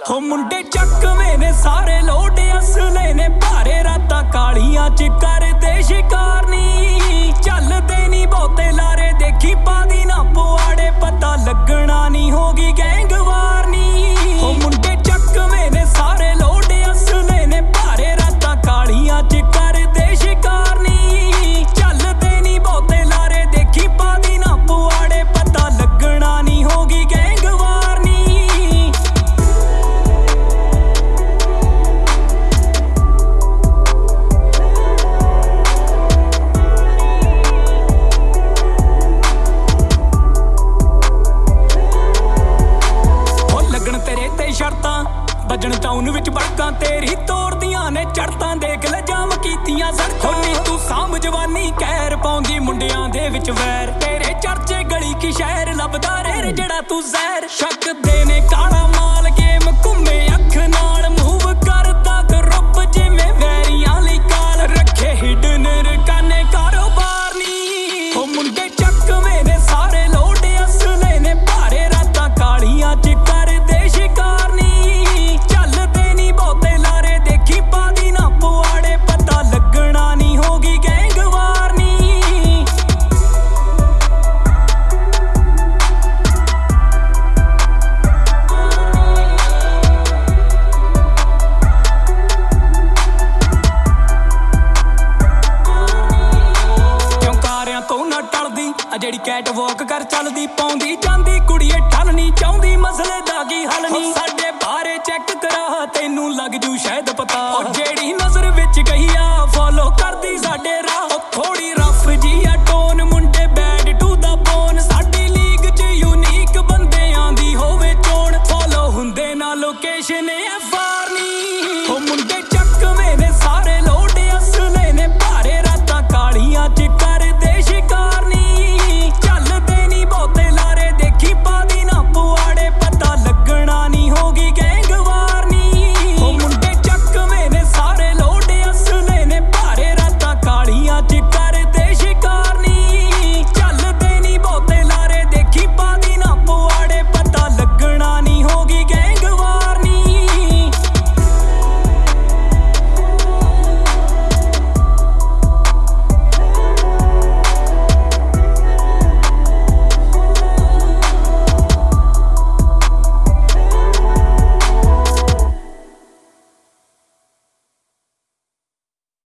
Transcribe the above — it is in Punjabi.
ਹੋ ਮੁੰਡੇ ਚੱਕਵੇਂ ਨੇ ਸਾਰੇ ਲੋਡ ਅਸਲੇ ਨੇ ਭਾਰੇ ਰਾਤਾਂ ਕਾਲੀਆਂ ਚ ਕਰਦੇ ਸ਼ਿਕਾਰ ਨੀ ਚੱਲਦੇ ਨੀ ਬਹੁਤੇ ਲਾਰੇ ਦੇਖੀ ਪਾਦੀ ਨਾ ਪੁਆੜੇ ਪਤਾ ਲੱਗਣਾ ਨੀ ਹੋਗੀ ਗੈਂਗਵਾਰ ਨੀ ਹੋ ਮੁੰਡੇ ਚੱਕਵੇਂ ਨੇ ਸਾਰੇ ਲੋਡ ਅਸਲੇ ਨੇ ਭਾਰੇ ਰਾਤਾਂ ਕਾਲੀਆਂ ਚ ਕਰਦੇ ਸ਼ਿਕਾਰ ਨੀ ਚੱਲਦੇ ਨੀ ਬਹੁਤੇ ਲਾਰੇ ਦੇਖੀ ਪਾਦੀ ਨਾ ਪੁਆੜੇ ਪਤਾ ਲੱਗਣਾ ਨੀ ਹੋਗੀ ਗੈਂਗਵਾਰ ਨੀ ਸ਼ਰਤਾਂ ਵੱਜਣ ਟਾਊਨ ਵਿੱਚ ਬੜਕਾਂ ਤੇਰੀ ਤੋੜਦੀਆਂ ਨੇ ਚੜਤਾਂ ਦੇਖ ਲੈ ਜਾਮ ਕੀਤੀਆਂ ਸੜਕਾਂ ਨੀ ਤੂੰ ਸਾਂਭ ਜਵਾਨੀ ਕਹਿਰ ਪਾਉਂਦੀ ਮੁੰਡਿਆਂ ਦੇ ਵਿੱਚ ਵੈਰ ਤੇਰੇ ਚਰਚੇ ਗਲੀ ਕੀ ਸ਼ਹਿਰ ਲੱਭਦਾ ਰੇ ਜਿਹੜਾ ਤੂੰ ਜ਼ਹਿਰ ਸ਼ੱਕਦੇ ਨੇ ਕਾਲਾ ਮਾਲ ਗੇਮ ਘੁੰਮੇ ਅੱਖ ਨਾਲ ਮੂਵ ਕਰਦਾ ਗਰੁੱਪ ਜਿਵੇਂ ਵੈਰੀਆਂ ਲਈ ਕਾਲ ਰੱਖੇ ਹਿਡਨ ਰਕਾਨੇ ਕਾਰੋਬਾਰ ਨੀ ਹੋ ਮੁੰਡੇ ਚੱਕਵੇਂ ਨੇ ਸਾਰੇ ਲੋਡ ਅਸਲੇ ਨੇ ਭਾਰੇ ਰਾਤਾਂ ਕਾਲੀਆਂ ਚ ਕਰਦੇ ਸ਼ਿਕਾਰ ਜਿਹੜੀ ਕੈਟ ਵਾਕ ਕਰ ਚੱਲਦੀ ਪਾਉਂਦੀ ਜਾਂਦੀ ਕੁੜੀਏ ਠੱਲ ਨੀ ਚਾਹੁੰਦੀ ਮਸਲੇ ਦਾ ਕੀ ਹੱਲ ਨੀ ਸਾਡੇ ਬਾਰੇ ਚੈੱਕ ਕਰਾ ਤੈਨੂੰ ਲੱਗ ਜੂ ਸ਼ਾਇਦ ਪਤਾ ਉਹ ਜਿਹੜੀ ਨਜ਼ਰ ਵਿੱਚ ਗਈ ਆ ਫੋਲੋ ਕਰਦੀ ਸਾਡੇ ਰਾਹ ਥੋੜੀ ਰਫ ਜੀ ਆ ਟੋਨ ਮੁੰਡੇ ਬੈਡ ਟੂ ਦਾ ਬੋਨ ਸਾਡੀ ਲੀਗ 'ਚ ਯੂਨੀਕ ਬੰਦਿਆਂ ਦੀ ਹੋਵੇ ਚੋਣ ਫੋਲੋ ਹੁੰਦੇ ਨਾ ਲੋਕੇਸ਼ਨ ਐਫਆਰ ਨੀ